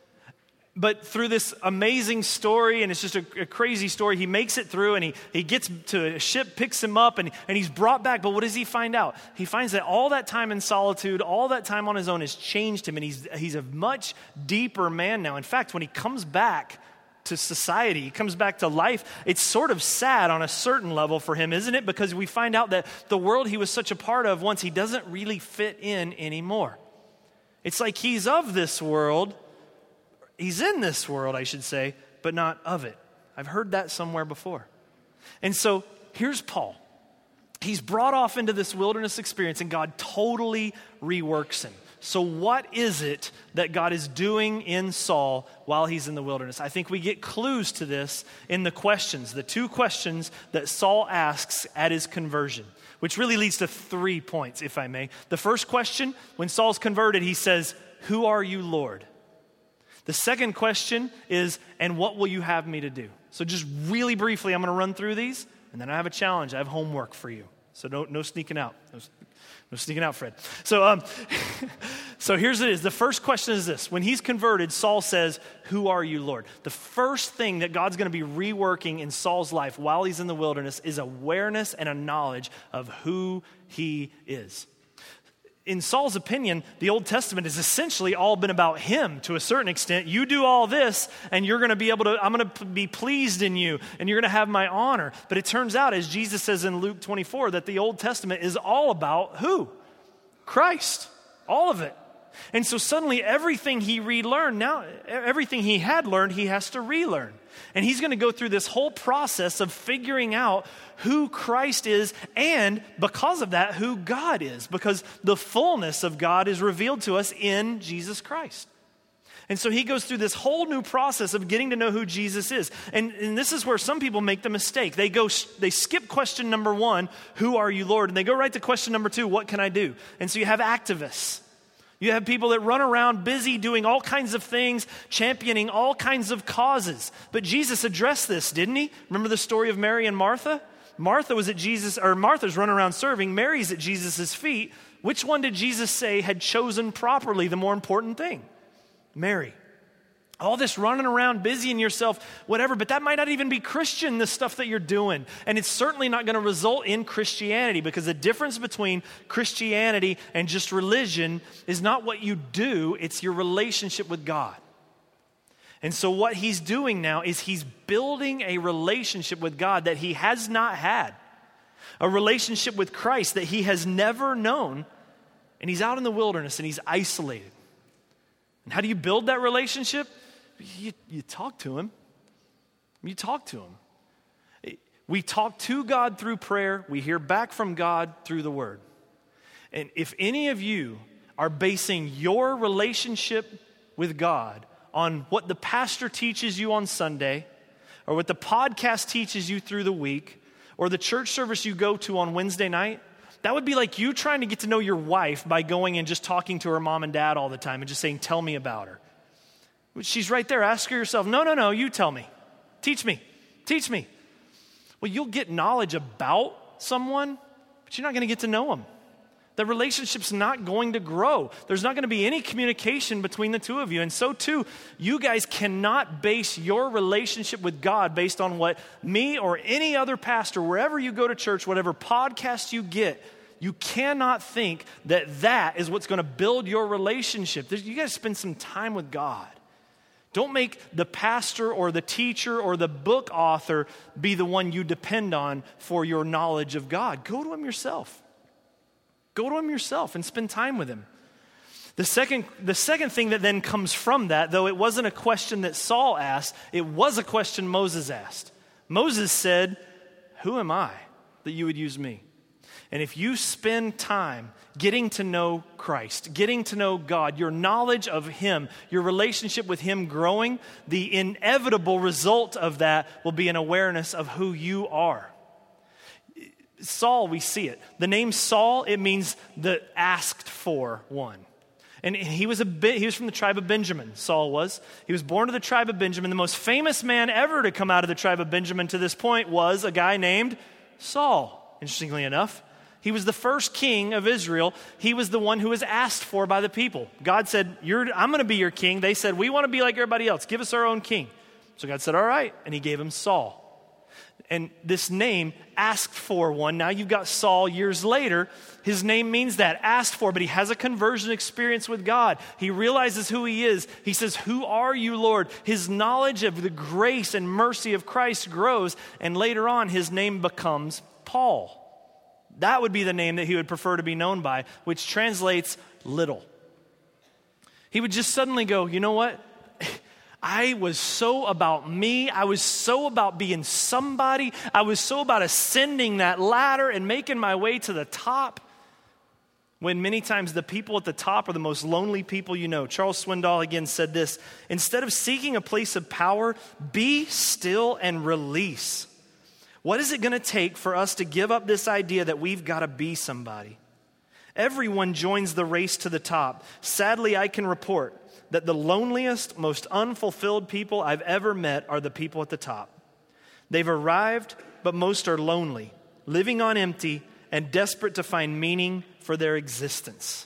But through this amazing story, and it's just a, a crazy story, he makes it through, and he, he gets to a ship, picks him up, and, and he's brought back. But what does he find out? He finds that all that time in solitude, all that time on his own has changed him, and he's, he's a much deeper man now. In fact, when he comes back to society, he comes back to life, it's sort of sad on a certain level for him, isn't it? Because we find out that the world he was such a part of once, he doesn't really fit in anymore. It's like he's of this world. He's in this world, I should say, but not of it. I've heard that somewhere before. And so here's Paul. He's brought off into this wilderness experience, and God totally reworks him. So what is it that God is doing in Saul while he's in the wilderness? I think we get clues to this in the questions, the two questions that Saul asks at his conversion, which really leads to three points, if I may. The first question, when Saul's converted, he says, "Who are you, Lord?" The second question is, "And what will you have me to do?" So just really briefly, I'm going to run through these, and then I have a challenge. I have homework for you. So no, no sneaking out. No, no sneaking out, Fred. So, um, so here's it is. The first question is this. When he's converted, Saul says, "Who are you, Lord?" The first thing that God's going to be reworking in Saul's life while he's in the wilderness is awareness and a knowledge of who he is. In Saul's opinion, the Old Testament has essentially all been about him to a certain extent. You do all this, and you're going to be able to, I'm going to be pleased in you, and you're going to have my honor. But it turns out, as Jesus says in Luke twenty-four, that the Old Testament is all about who? Christ. All of it. And so suddenly everything he relearned, now everything he had learned, he has to relearn. And he's going to go through this whole process of figuring out who Christ is, and because of that, who God is, because the fullness of God is revealed to us in Jesus Christ. And so he goes through this whole new process of getting to know who Jesus is. And, and this is where some people make the mistake. They go, they skip question number one, "Who are you, Lord?" And they go right to question number two, "What can I do?" And so you have activists. You have people that run around busy doing all kinds of things, championing all kinds of causes. But Jesus addressed this, didn't he? Remember the story of Mary and Martha? Martha was at Jesus, or Martha's running around serving. Mary's at Jesus' feet. Which one did Jesus say had chosen properly the more important thing? Mary. All this running around, busying yourself, whatever, but that might not even be Christian, the stuff that you're doing. And it's certainly not going to result in Christianity, because the difference between Christianity and just religion is not what you do, it's your relationship with God. And so what he's doing now is he's building a relationship with God that he has not had, a relationship with Christ that he has never known, and he's out in the wilderness and he's isolated. And how do you build that relationship? You, you talk to him. You talk to him. We talk to God through prayer. We hear back from God through the word. And if any of you are basing your relationship with God on what the pastor teaches you on Sunday, or what the podcast teaches you through the week, or the church service you go to on Wednesday night, that would be like you trying to get to know your wife by going and just talking to her mom and dad all the time and just saying, "Tell me about her." She's right there. Ask her yourself, no, no, no, you tell me. Teach me. Teach me. Well, you'll get knowledge about someone, but you're not going to get to know them. The relationship's not going to grow. There's not going to be any communication between the two of you. And so too, you guys cannot base your relationship with God based on what me or any other pastor, wherever you go to church, whatever podcast you get, you cannot think that that is what's going to build your relationship. You got to spend some time with God. Don't make the pastor or the teacher or the book author be the one you depend on for your knowledge of God. Go to him yourself. Go to him yourself and spend time with him. The second, the second thing that then comes from that, though it wasn't a question that Saul asked, it was a question Moses asked. Moses said, "Who am I that you would use me?" And if you spend time getting to know Christ, getting to know God, your knowledge of Him, your relationship with Him growing, the inevitable result of that will be an awareness of who you are. Saul, we see it. The name Saul, it means the asked for one. And he was a bit, he was from the tribe of Benjamin, Saul was. He was born to the tribe of Benjamin. The most famous man ever to come out of the tribe of Benjamin to this point was a guy named Saul, interestingly enough. He was the first king of Israel. He was the one who was asked for by the people. God said, You're, I'm going to be your king. They said, we want to be like everybody else. Give us our own king. So God said, all right. And he gave him Saul. And this name, asked for one. Now you've got Saul years later. His name means that, asked for, but he has a conversion experience with God. He realizes who he is. He says, who are you, Lord? His knowledge of the grace and mercy of Christ grows. And later on, his name becomes Paul. That would be the name that he would prefer to be known by, which translates little. He would just suddenly go, you know what? I was so about me. I was so about being somebody. I was so about ascending that ladder and making my way to the top. When many times the people at the top are the most lonely people you know. Charles Swindoll again said this, instead of seeking a place of power, be still and release. What is it going to take for us to give up this idea that we've got to be somebody? Everyone joins the race to the top. Sadly, I can report that the loneliest, most unfulfilled people I've ever met are the people at the top. They've arrived, but most are lonely, living on empty, and desperate to find meaning for their existence.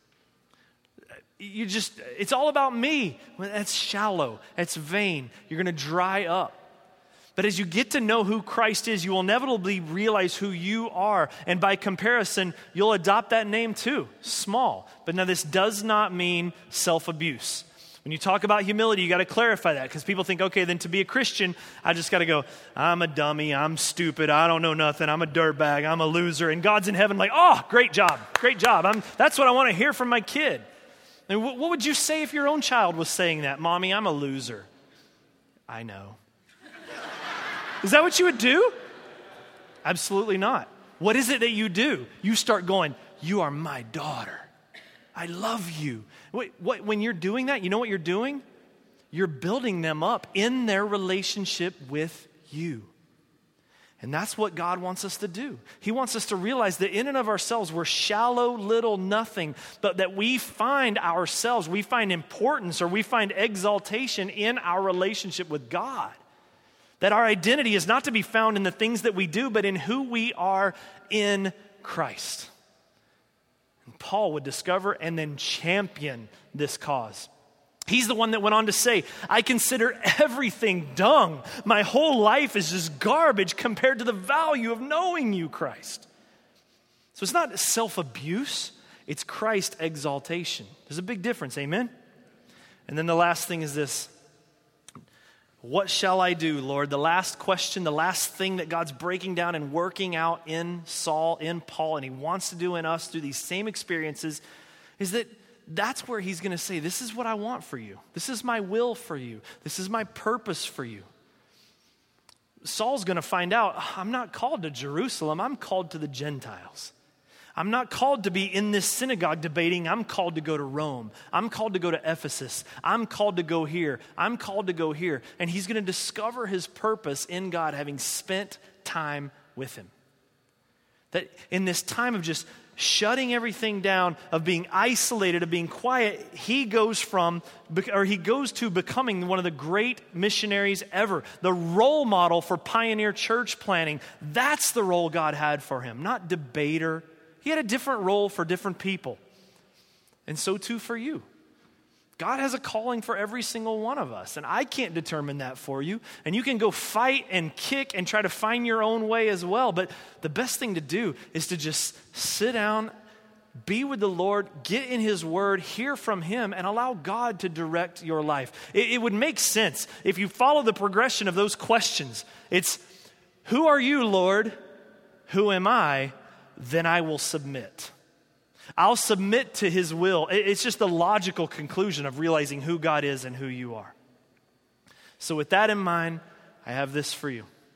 You just, it's all about me. Well, that's shallow. That's vain. You're going to dry up. But as you get to know who Christ is, you will inevitably realize who you are. And by comparison, you'll adopt that name too, small. But now this does not mean self-abuse. When you talk about humility, you got to clarify that because people think, okay, then to be a Christian, I just got to go, I'm a dummy, I'm stupid, I don't know nothing, I'm a dirtbag, I'm a loser. And God's in heaven like, oh, great job, great job. I'm, that's what I want to hear from my kid. And what, what would you say if your own child was saying that? Mommy, I'm a loser. I know. Is that what you would do? Absolutely not. What is it that you do? You start going, you are my daughter. I love you. Wait, what, when you're doing that, you know what you're doing? You're building them up in their relationship with you. And that's what God wants us to do. He wants us to realize that in and of ourselves, we're shallow, little, nothing, but that we find ourselves, we find importance or we find exaltation in our relationship with God. That our identity is not to be found in the things that we do, but in who we are in Christ. And Paul would discover and then champion this cause. He's the one that went on to say, I consider everything dung. My whole life is just garbage compared to the value of knowing you, Christ. So it's not self-abuse, it's Christ exaltation. There's a big difference, amen? And then the last thing is this. What shall I do, Lord? The last question, the last thing that God's breaking down and working out in Saul, in Paul, and he wants to do in us through these same experiences, is that that's where he's going to say, this is what I want for you. This is my will for you. This is my purpose for you. Saul's going to find out, I'm not called to Jerusalem, I'm called to the Gentiles. I'm not called to be in this synagogue debating. I'm called to go to Rome. I'm called to go to Ephesus. I'm called to go here. I'm called to go here. And he's going to discover his purpose in God having spent time with him. That in this time of just shutting everything down, of being isolated, of being quiet, he goes from, or he goes to becoming one of the great missionaries ever. The role model for pioneer church planting. That's the role God had for him, not debater. He had a different role for different people. And so too for you. God has a calling for every single one of us. And I can't determine that for you. And you can go fight and kick and try to find your own way as well. But the best thing to do is to just sit down, be with the Lord, get in His Word, hear from Him, and allow God to direct your life. It, it would make sense if you follow the progression of those questions. It's, who are you, Lord? Who am I? Then I will submit. I'll submit to His will. It's just the logical conclusion of realizing who God is and who you are. So with that in mind, I have this for you.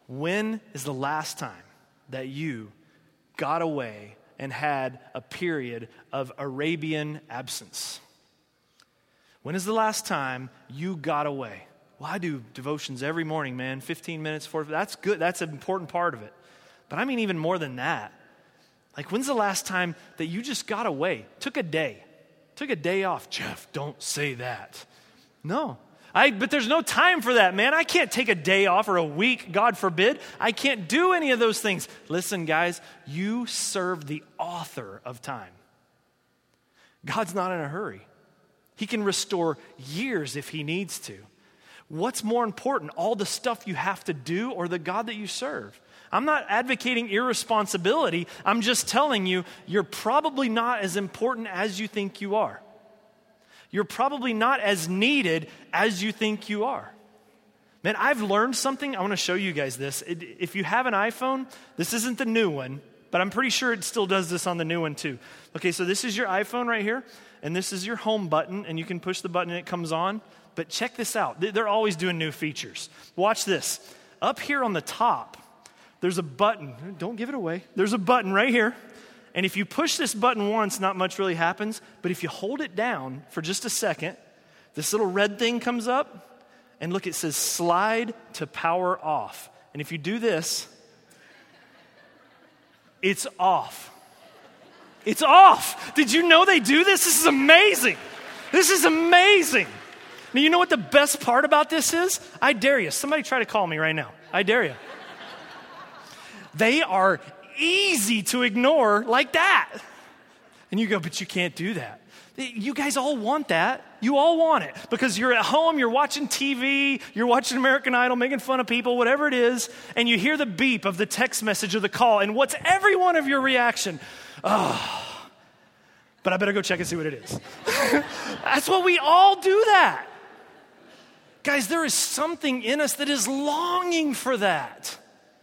When is the last time that you got away and had a period of Arabian absence? When is the last time you got away? Well, I do devotions every morning, man, fifteen minutes, forty, that's good. That's an important part of it. But I mean even more than that. Like, when's the last time that you just got away, took a day, took a day off? Jeff, don't say that. No, I. But there's no time for that, man. I can't take a day off or a week, God forbid. I can't do any of those things. Listen, guys, you serve the author of time. God's not in a hurry. He can restore years if he needs to. What's more important, all the stuff you have to do or the God that you serve? I'm not advocating irresponsibility. I'm just telling you, you're probably not as important as you think you are. You're probably not as needed as you think you are. Man, I've learned something. I want to show you guys this. It, if you have an iPhone, this isn't the new one, but I'm pretty sure it still does this on the new one too. Okay, so this is your iPhone right here, and this is your home button, and you can push the button and it comes on. But check this out. They're always doing new features. Watch this. Up here on the top, there's a button. Don't give it away. There's a button right here. And if you push this button once, not much really happens. But if you hold it down for just a second, this little red thing comes up. And look, it says slide to power off. And if you do this, it's off. It's off. Did you know they do this? This is amazing. This is amazing. Now, you know what the best part about this is? I dare you. Somebody try to call me right now. I dare you. They are easy to ignore like that. And you go, but you can't do that. You guys all want that. You all want it because you're at home, you're watching T V, you're watching American Idol, making fun of people, whatever it is, and you hear the beep of the text message or the call, and what's every one of your reaction? Oh, but I better go check and see what it is. That's what we all do that. Guys, there is something in us that is longing for that.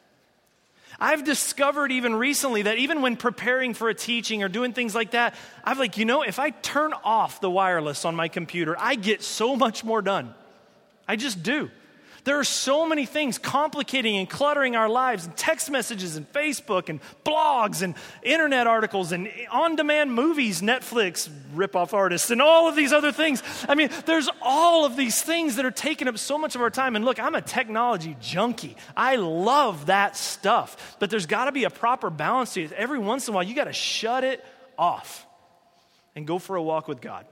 I've discovered even recently that even when preparing for a teaching or doing things like that, I'm like, you know, if I turn off the wireless on my computer, I get so much more done. I just do. There are so many things complicating and cluttering our lives, and text messages and Facebook and blogs and internet articles and on-demand movies, Netflix, rip-off artists, and all of these other things. I mean, there's all of these things that are taking up so much of our time. And look, I'm a technology junkie. I love that stuff. But there's got to be a proper balance to it. Every once in a while, you got to shut it off and go for a walk with God.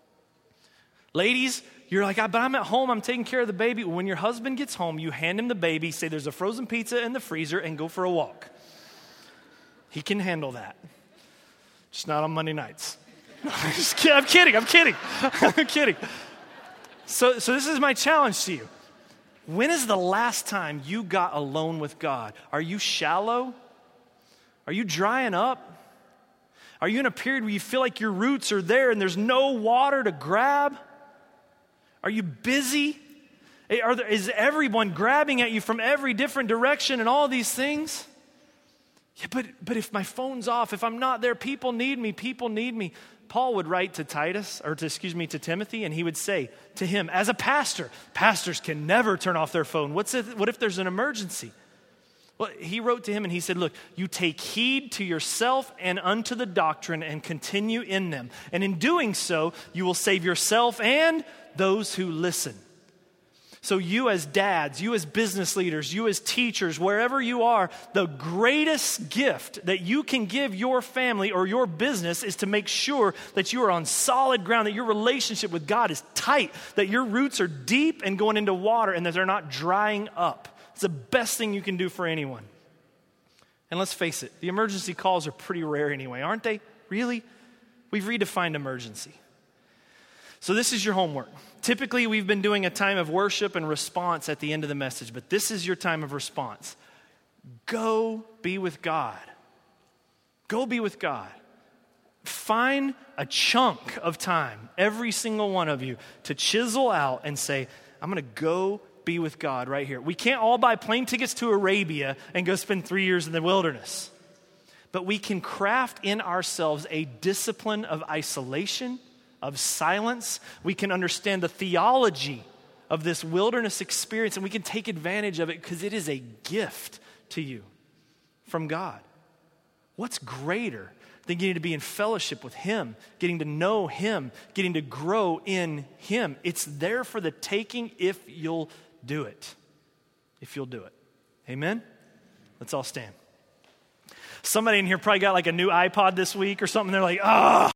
Ladies, you're like, but I'm at home, I'm taking care of the baby. When your husband gets home, you hand him the baby, say there's a frozen pizza in the freezer, and go for a walk. He can handle that. Just not on Monday nights. I'm just kidding, I'm kidding, I'm kidding. I'm kidding. So, so this is my challenge to you. When is the last time you got alone with God? Are you shallow? Are you drying up? Are you in a period where you feel like your roots are there and there's no water to grab? Are you busy? Are there, is everyone grabbing at you from every different direction and all these things? Yeah, but, but if my phone's off, if I'm not there, people need me, people need me. Paul would write to Titus, or to, excuse me, to Timothy, and he would say to him, as a pastor, pastors can never turn off their phone. What's if, what if there's an emergency? Well, he wrote to him and he said, look, you take heed to yourself and unto the doctrine and continue in them. And in doing so, you will save yourself and those who listen. So you as dads, you as business leaders, you as teachers, wherever you are, the greatest gift that you can give your family or your business is to make sure that you are on solid ground, that your relationship with God is tight, that your roots are deep and going into water and that they're not drying up. It's the best thing you can do for anyone. And let's face it, the emergency calls are pretty rare anyway, aren't they? Really? We've redefined emergency. So this is your homework. Typically, we've been doing a time of worship and response at the end of the message, but this is your time of response. Go be with God. Go be with God. Find a chunk of time, every single one of you, to chisel out and say, I'm going to go be with God right here. We can't all buy plane tickets to Arabia and go spend three years in the wilderness. But we can craft in ourselves a discipline of isolation, of silence. We can understand the theology of this wilderness experience, and we can take advantage of it because it is a gift to you from God. What's greater than getting to be in fellowship with Him, getting to know Him, getting to grow in Him? It's there for the taking if you'll do it. If you'll do it. Amen? Let's all stand. Somebody in here probably got like a new iPod this week or something. They're like, ah. Oh.